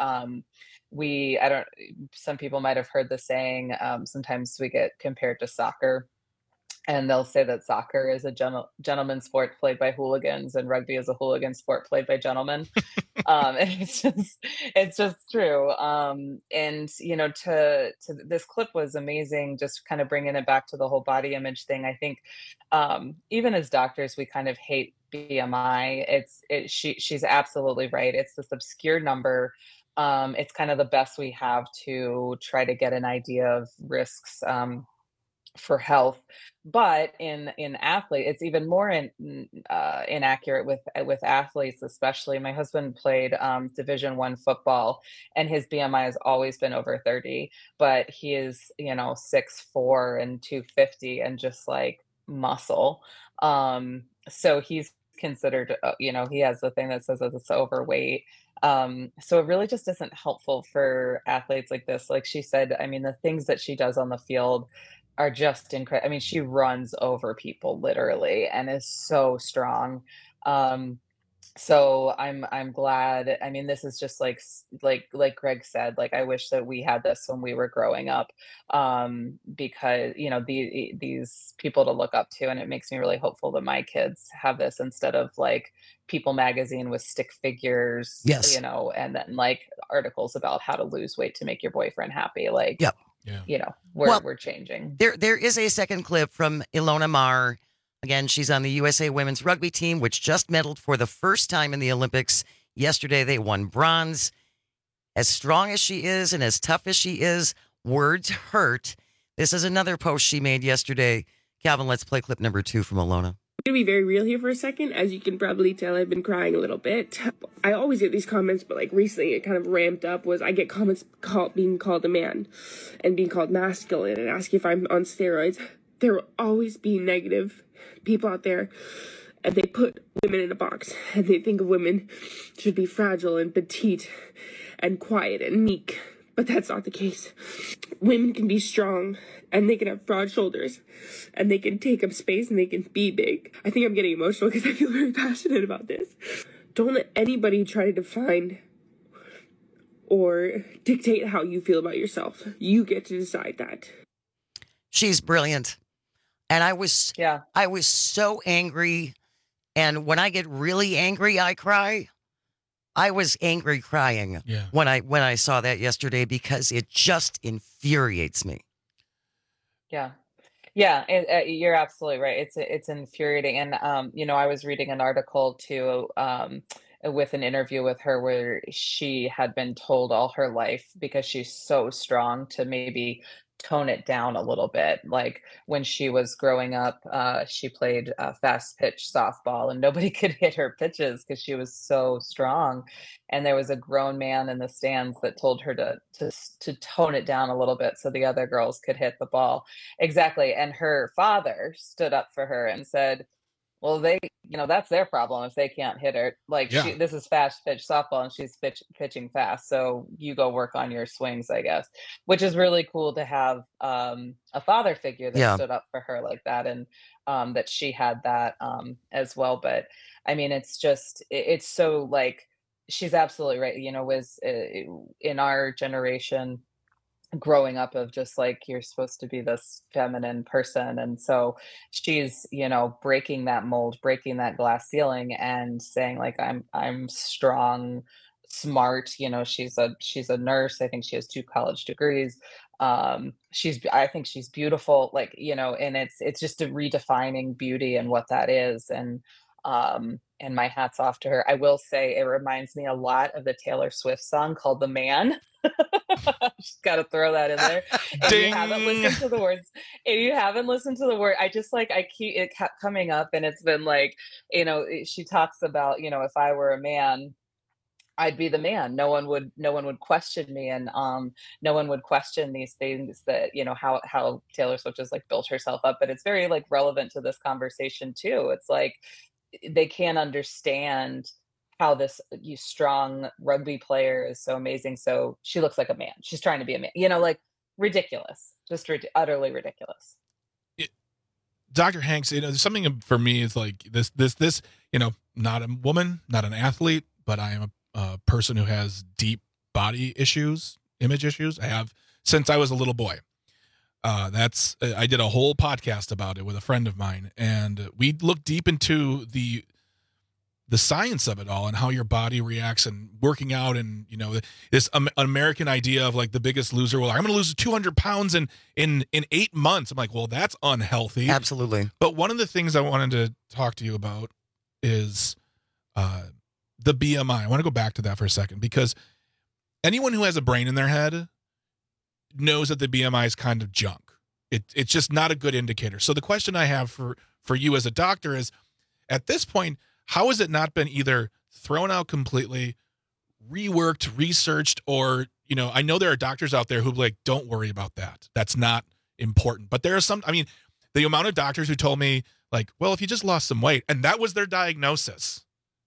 Some people might have heard the saying, sometimes we get compared to soccer. And they'll say that soccer is a gentleman's sport played by hooligans, and rugby is a hooligan sport played by gentlemen. And it's just true. And to this clip was amazing. Just kind of bringing it back to the whole body image thing. I think even as doctors, we kind of hate BMI. She's absolutely right. It's this obscure number. It's kind of the best we have to try to get an idea of risks for health. But in athletes, it's even more inaccurate with athletes, especially. My husband played Division I football, and his BMI has always been over 30, but he is 6'4" and 250 and just like muscle. So he's considered, he has the thing that says that it's overweight. So it really just isn't helpful for athletes like this. Like she said, I mean, the things that she does on the field are just incredible. I mean, she runs over people literally and is so strong. So I'm glad. I mean, this is just like Greg said, like, I wish that we had this when we were growing up, because, these people to look up to, and it makes me really hopeful that my kids have this instead of like People magazine with stick figures, yes, and then like articles about how to lose weight to make your boyfriend happy. Like, yep. Yeah. We're changing. There is a second clip from Ilona Maher. Again, she's on the USA women's rugby team, which just medaled for the first time in the Olympics. Yesterday, they won bronze. As strong as she is and as tough as she is, words hurt. This is another post she made yesterday. Calvin, let's play clip number 2 from Ilona. I'm going to be very real here for a second. As you can probably tell, I've been crying a little bit. I always get these comments, but like recently it kind of ramped up. I get comments being called a man and being called masculine and asking if I'm on steroids. There will always be negative people out there, and they put women in a box, and they think of women should be fragile and petite and quiet and meek. But that's not the case. Women can be strong, and they can have broad shoulders, and they can take up space, and they can be big. I think I'm getting emotional because I feel very passionate about this. Don't let anybody try to define or dictate how you feel about yourself. You get to decide that. She's brilliant. And I was so angry. And when I get really angry, I cry. I was angry crying when I saw that yesterday because it just infuriates me. Yeah. You're absolutely right. It's infuriating. And, I was reading an article too, with an interview with her where she had been told all her life, because she's so strong, to maybe tone it down a little bit. Like when she was growing up, she played fast pitch softball, and nobody could hit her pitches because she was so strong. And there was a grown man in the stands that told her to tone it down a little bit so the other girls could hit the ball. Exactly. And her father stood up for her and said, well, that's their problem if they can't hit her. Like, this is fast pitch softball, and she's pitching fast. So you go work on your swings, I guess, which is really cool to have a father figure that stood up for her like that, and that she had that as well. But I mean, it's so like, she's absolutely right. Was in our generation, growing up, of just like, you're supposed to be this feminine person, and so she's breaking that mold, breaking that glass ceiling, and saying like, I'm strong, smart. She's a nurse. I think she has 2 college degrees. I think she's beautiful, like, and it's just a redefining beauty and what that is. And my hat's off to her. I will say it reminds me a lot of the Taylor Swift song called The Man. Just got to throw that in there. If you haven't listened to the words, I just like, it kept coming up, and it's been like, she talks about, if I were a man, I'd be the man. No one would question me, and no one would question these things that, how Taylor Swift has like built herself up. But it's very like relevant to this conversation too. It's like, they can't understand how this strong rugby player is so amazing. So she looks like a man. She's trying to be a man, like, ridiculous, just utterly ridiculous. Dr. Hanks, something for me is like this, not a woman, not an athlete, but I am a person who has deep body issues, image issues. I have since I was a little boy. I did a whole podcast about it with a friend of mine, and we looked deep into the science of it all and how your body reacts and working out, and this American idea of like the Biggest Loser. Well, I'm going to lose 200 pounds in 8 months. I'm like, well, that's unhealthy. Absolutely. But one of the things I wanted to talk to you about is the BMI. I want to go back to that for a second, because anyone who has a brain in their head knows that the BMI is kind of junk. It's just not a good indicator. So the question I have for you as a doctor is, at this point, how has it not been either thrown out completely, reworked, researched, or, I know there are doctors out there who like, don't worry about that. That's not important. But there are some, the amount of doctors who told me like, well, if you just lost some weight, and that was their diagnosis.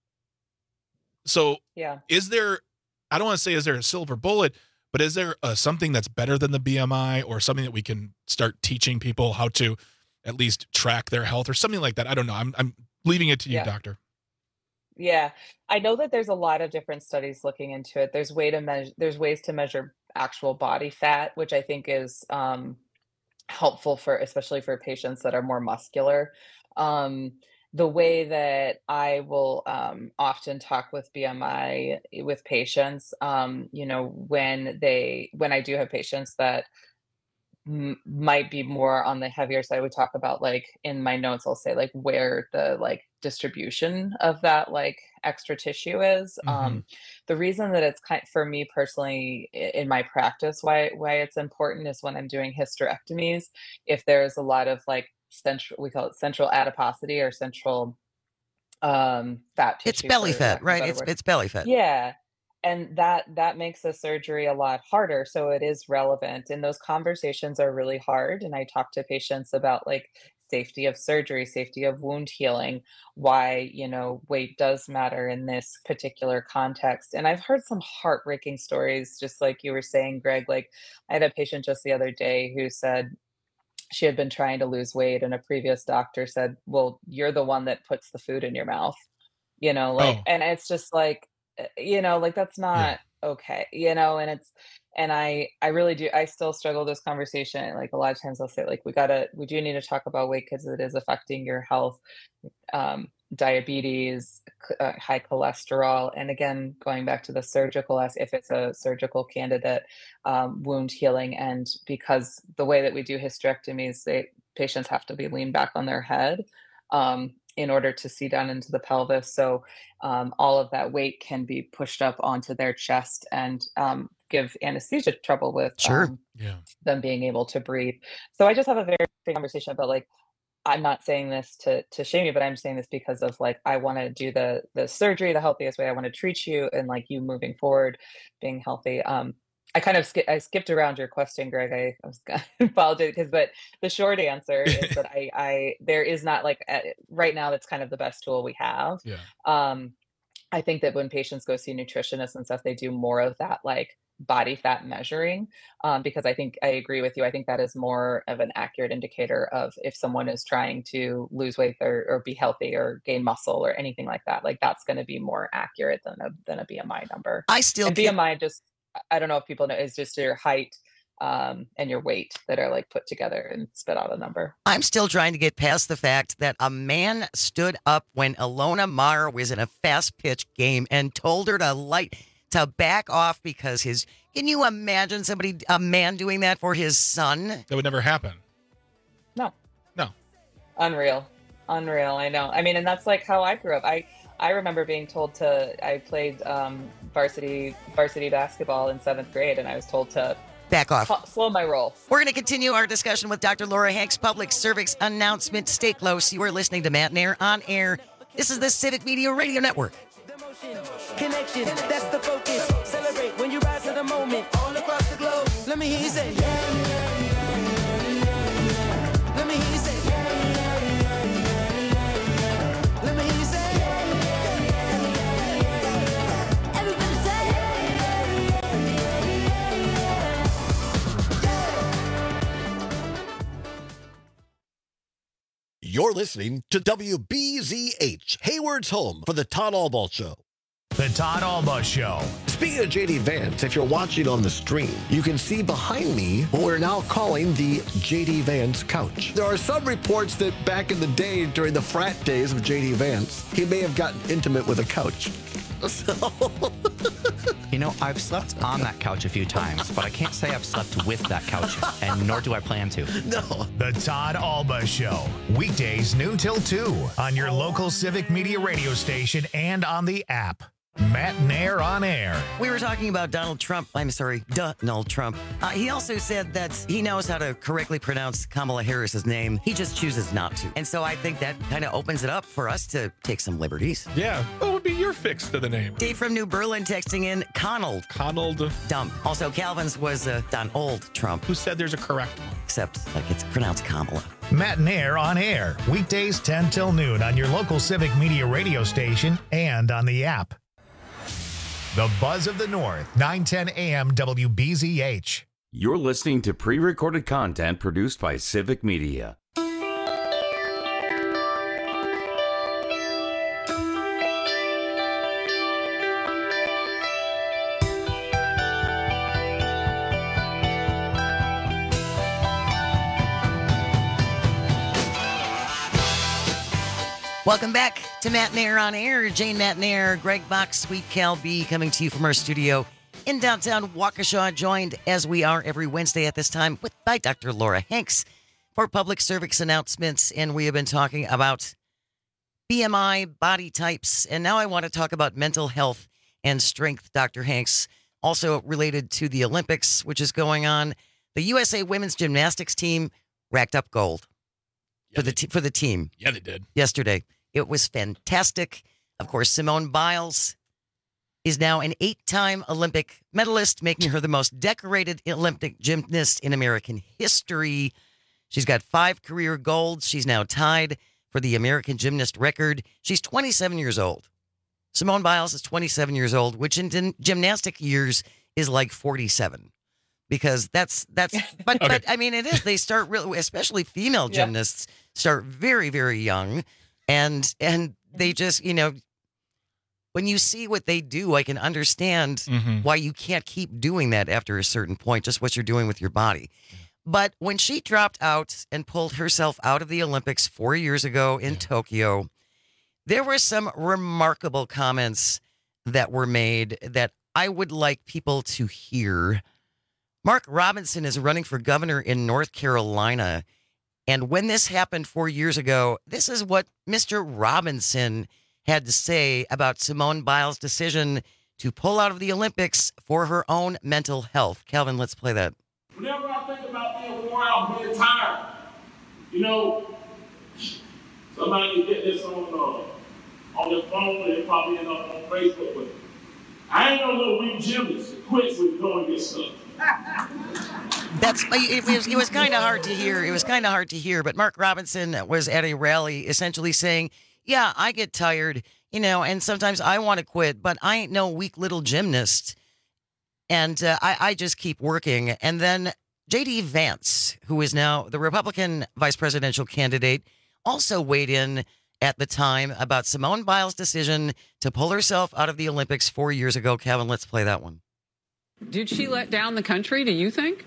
So yeah, I don't want to say is there a silver bullet, but is there something that's better than the BMI, or something that we can start teaching people how to at least track their health or something like that? I don't know. I'm leaving it to you, doctor. Yeah, I know that there's a lot of different studies looking into it. There's ways to measure actual body fat, which I think is helpful especially for patients that are more muscular. The way that I will often talk with BMI with patients, when I do have patients that might be more on the heavier side, we talk about, like, in my notes, I'll say like where the like distribution of that like extra tissue is. The reason that it's for me personally in my practice, why it's important is when I'm doing hysterectomies, if there's a lot of like we call it central adiposity or central fat tissue. It's belly fat, right? It's belly fat. Yeah. And that makes the surgery a lot harder. So it is relevant. And those conversations are really hard. And I talk to patients about like safety of surgery, safety of wound healing, why, weight does matter in this particular context. And I've heard some heartbreaking stories, just like you were saying, Greg. Like, I had a patient just the other day who said she had been trying to lose weight, and a previous doctor said, well, you're the one that puts the food in your mouth, and it's just like, like, that's not okay, and I really do. I still struggle with this conversation. Like, a lot of times I'll say, like, we do need to talk about weight because it is affecting your health, diabetes, high cholesterol. And again, going back to the surgical, if it's a surgical candidate, wound healing. And because the way that we do hysterectomies, patients have to be leaned back on their head, in order to see down into the pelvis. So all of that weight can be pushed up onto their chest and give anesthesia trouble with them being able to breathe. So I just have a very big conversation about, like, I'm not saying this to shame you, but I'm saying this because of, like, I want to do the surgery the healthiest way. I want to treat you, and like you moving forward, being healthy. I kind of skipped around your question, Greg. I was apologize but the short answer is that there is not, like, right now, that's kind of the best tool we have. Yeah. I think that when patients go see nutritionists and stuff, they do more of that, like, body fat measuring, because I agree with you. I think that is more of an accurate indicator of if someone is trying to lose weight or be healthy or gain muscle or anything like that. Like, that's going to be more accurate than a BMI number. BMI just, I don't know if people know, is just your height and your weight that are, like, put together and spit out a number. I'm still trying to get past the fact that a man stood up when Ilona Maher was in a fast pitch game and told her to back off because can you imagine a man doing that for his son? That would never happen. No. Unreal. I know. I mean, and that's like how I grew up. I remember being told I played varsity basketball in 7th grade, and I was told to back off, slow my roll. We're going to continue our discussion with Dr. Laura Hanks. Public service announcement. Stay close. You are listening to Matt and Air on air. This is the Civic Media Radio Network. Connection, that's the focus. Celebrate when you rise to the moment. All across the globe. Let me hear you say, let me hear you say, let me hear you say, everybody say, You're listening to WBZH, Hayward's home for the Todd Albaugh Show. The Todd Albaugh Show. Speaking of JD Vance, if you're watching on the stream, you can see behind me what we're now calling the JD Vance couch. There are some reports that back in the day, during the frat days of JD Vance, he may have gotten intimate with a couch. So... You know, I've slept on that couch a few times, but I can't say I've slept with that couch, and nor do I plan to. No. The Todd Albaugh Show. Weekdays noon till 2 on your local Civic Media radio station and on the app. Matt Nair on air. We were talking about Donald Trump. Donald Trump. He also said that he knows how to correctly pronounce Kamala Harris's name. He just chooses not to. And so I think that kind of opens it up for us to take some liberties. Yeah. What would be your fix to the name? Dave from New Berlin texting in Conald. Dumb. Also, Calvin's was Donald Trump. Who said there's a correct one? Except like it's pronounced Kamala. Matt Nair on air. Weekdays 10 till noon on your local Civic Media radio station and on the app. The Buzz of the North, 910 AM WBZH. You're listening to pre-recorded content produced by Civic Media. Welcome back to Matt Nair on Air. Jane Matt Nair, Greg Bach, Sweet Cal B coming to you from our studio in downtown Waukesha, joined as we are every Wednesday at this time by Dr. Laura Hanks for public service announcements. And we have been talking about BMI, body types, and now I want to talk about mental health and strength, Dr. Hanks, also related to the Olympics, which is going on. The USA women's gymnastics team racked up gold for the team. Yeah, they did. Yesterday. It was fantastic. Of course, Simone Biles is now an 8-time Olympic medalist, making her the most decorated Olympic gymnast in American history. She's got 5 career golds. She's now tied for the American gymnast record. She's 27 years old. Simone Biles is 27 years old, which in gymnastic years is like 47. Because but I mean, it is. They start really, especially female gymnasts start very, very young. And they just, when you see what they do, I can understand why you can't keep doing that after a certain point, just what you're doing with your body. But when she dropped out and pulled herself out of the Olympics 4 years ago in Tokyo, there were some remarkable comments that were made that I would like people to hear. Mark Robinson is running for governor in North Carolina. And when this happened 4 years ago, this is what Mr. Robinson had to say about Simone Biles' decision to pull out of the Olympics for her own mental health. Calvin, let's play that. Whenever I think about being worn out, being tired, somebody get this on the phone and probably end up on Facebook with it. I ain't no little weak gymnast that quits when you go and get stuff. It was kind of hard to hear. It was kind of hard to hear. But Mark Robinson was at a rally essentially saying, yeah, I get tired, and sometimes I want to quit, but I ain't no weak little gymnast. And I just keep working. And then J.D. Vance, who is now the Republican vice presidential candidate, also weighed in at the time about Simone Biles' decision to pull herself out of the Olympics 4 years ago. Calvin, let's play that one. Did she let down the country, do you think?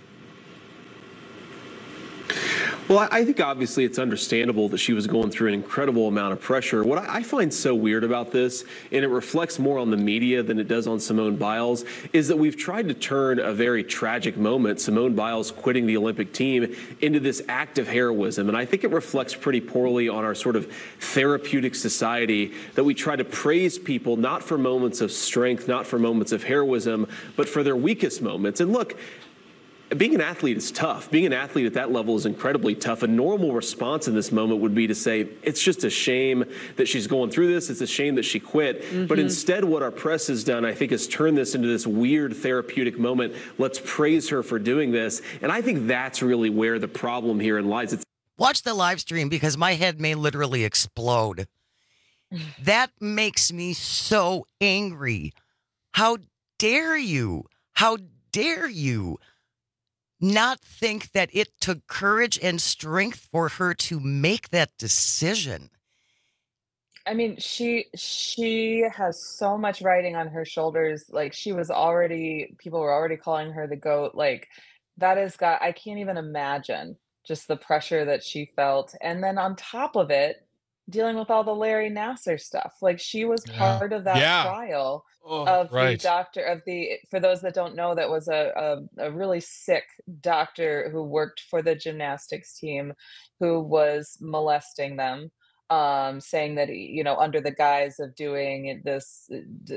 Well, I think obviously it's understandable that she was going through an incredible amount of pressure. What I find so weird about this, and it reflects more on the media than it does on Simone Biles, is that we've tried to turn a very tragic moment, Simone Biles quitting the Olympic team, into this act of heroism. And I think it reflects pretty poorly on our sort of therapeutic society that we try to praise people not for moments of strength, not for moments of heroism, but for their weakest moments. And look, being an athlete is tough. Being an athlete at that level is incredibly tough. A normal response in this moment would be to say, it's just a shame that she's going through this. It's a shame that she quit. But instead, what our press has done, I think, is turn this into this weird therapeutic moment. Let's praise her for doing this. And I think that's really where the problem here lies. Watch the live stream because my head may literally explode. That makes me so angry. How dare you? How dare you? not think that it took courage and strength for her to make that decision? I mean, she has so much riding on her shoulders. Like people were already calling her the GOAT. Like I can't even imagine just the pressure that she felt. And then on top of it, dealing with all the Larry Nassar stuff. Like she was part of that trial of the doctor for those that don't know, that was a really sick doctor who worked for the gymnastics team who was molesting them. Saying that, under the guise of doing this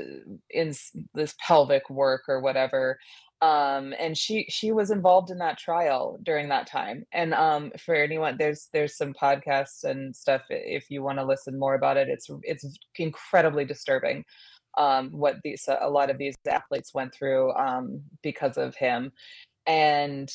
pelvic work or whatever. And she was involved in that trial during that time. And for anyone, there's some podcasts and stuff if you want to listen more about it. It's incredibly disturbing what a lot of these athletes went through because of him. And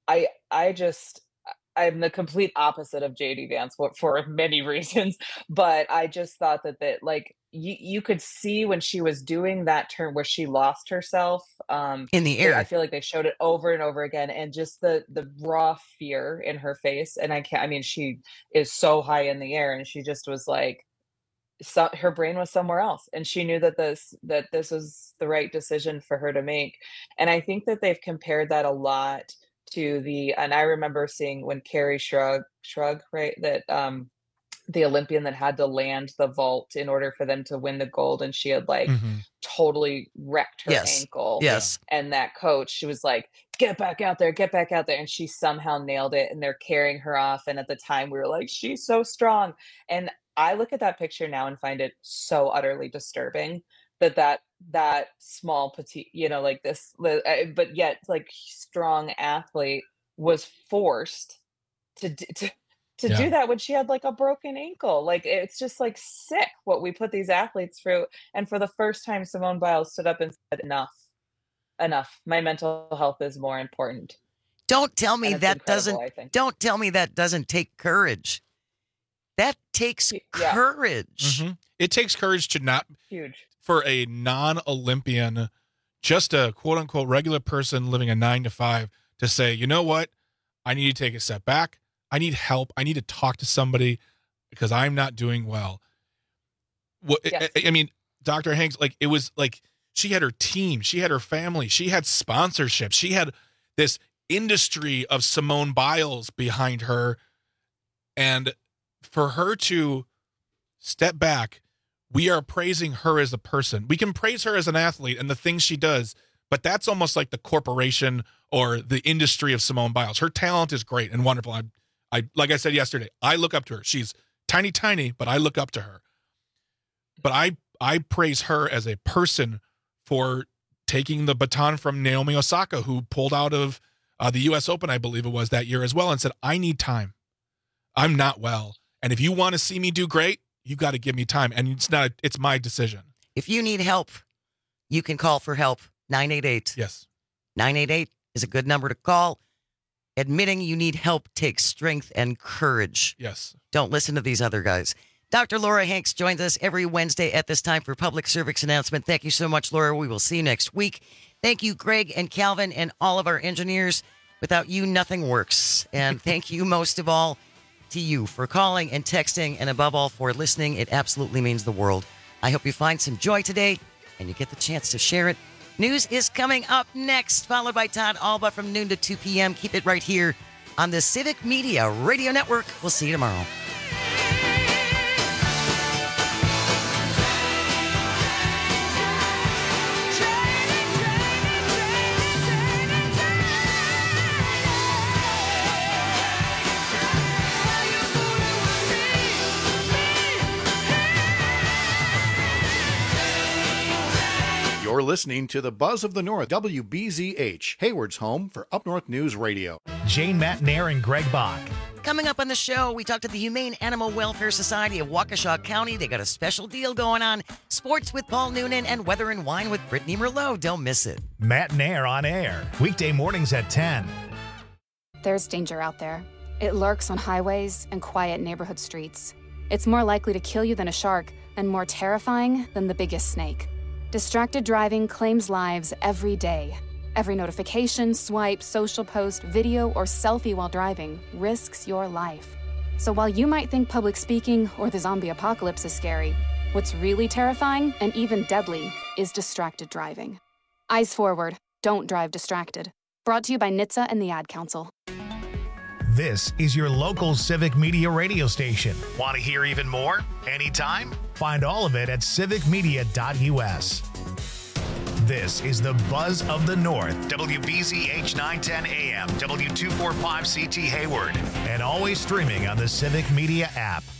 I'm the complete opposite of JD Vance for many reasons, but I just thought that like you could see when she was doing that turn where she lost herself in the air. I feel like they showed it over and over again, and just the raw fear in her face. And she is so high in the air, and she just was like, her brain was somewhere else, and she knew that this was the right decision for her to make. And I think that they've compared that a lot to and I remember seeing when Carrie Shrug, right, that the Olympian that had to land the vault in order for them to win the gold, and she had totally wrecked her ankle. Yes. And that coach, she was like, get back out there, and she somehow nailed it, and they're carrying her off. And at the time we were like, she's so strong. And I look at that picture now and find it so utterly disturbing that small petite, like this, but yet like strong athlete was forced to do that when she had like a broken ankle. Like it's just like sick what we put these athletes through. And for the first time, Simone Biles stood up and said, enough. My mental health is more important. Don't tell me that doesn't take courage. That takes courage. Mm-hmm. It takes courage to not huge. For a non-Olympian, just a quote-unquote regular person living a 9-to-5, to say, you know what? I need to take a step back. I need help. I need to talk to somebody because I'm not doing well. Yes. I mean, Dr. Hanks, like, it was like she had her team. She had her family. She had sponsorship. She had this industry of Simone Biles behind her. And for her to step back, we are praising her as a person. We can praise her as an athlete and the things she does, but that's almost like the corporation or the industry of Simone Biles. Her talent is great and wonderful. I like I said yesterday, I look up to her. She's tiny, but I look up to her. But I praise her as a person for taking the baton from Naomi Osaka, who pulled out of the U.S. Open, I believe it was that year as well, and said, I need time. I'm not well. And if you want to see me do great, you got to give me time. And it's my decision. If you need help, you can call for help. 988. Yes. 988 is a good number to call. Admitting you need help takes strength and courage. Yes. Don't listen to these other guys. Dr. Laura Hanks joins us every Wednesday at this time for public service announcement. Thank you so much, Laura. We will see you next week. Thank you, Greg and Calvin and all of our engineers. Without you, nothing works. And thank you most of all to you for calling and texting, and above all for listening. It absolutely means the world. I hope you find some joy today and you get the chance to share it. News is coming up next, followed by Todd Alba from noon to 2 p.m. Keep it right here on the Civic Media Radio Network. We'll see you tomorrow. You're listening to the Buzz of the North, WBZH, Hayward's home for Up North News Radio. Jane Matnair and Greg Bach. Coming up on the show, we talk to the Humane Animal Welfare Society of Waukesha County. They got a special deal going on. Sports with Paul Noonan and Weather and Wine with Brittany Merlot. Don't miss it. Matnair on air, weekday mornings at 10. There's danger out there. It lurks on highways and quiet neighborhood streets. It's more likely to kill you than a shark and more terrifying than the biggest snake. Distracted driving claims lives every day. Every notification, swipe, social post, video, or selfie while driving risks your life. So while you might think public speaking or the zombie apocalypse is scary, what's really terrifying and even deadly is distracted driving. Eyes forward. Don't drive distracted. Brought to you by NHTSA and the Ad Council. This is your local Civic Media radio station. Want to hear even more? Anytime? Find all of it at civicmedia.us. This is the Buzz of the North, WBZH 910 AM, W245CT Hayward, and always streaming on the Civic Media app.